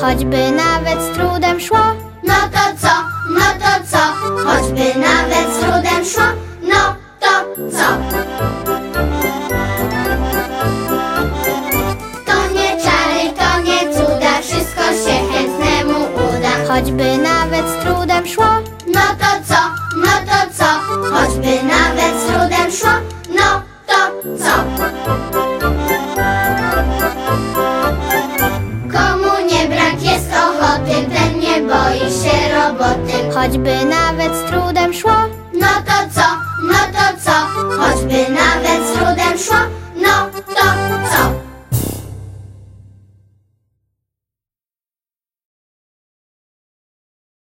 choćby nawet z trudem szło. No to co? No to co? Choćby nawet z trudem szło. No to co? To nie czary, to nie cuda, wszystko się chętnemu uda. Choćby nawet z trudem szło. No to co? No to co? Choćby nawet z trudem szło. No to co? Komu nie brak jest ochoty, ten nie boi się roboty. Choćby nawet z trudem szło. No to co? No to co? Choćby nawet z trudem szło. No to co?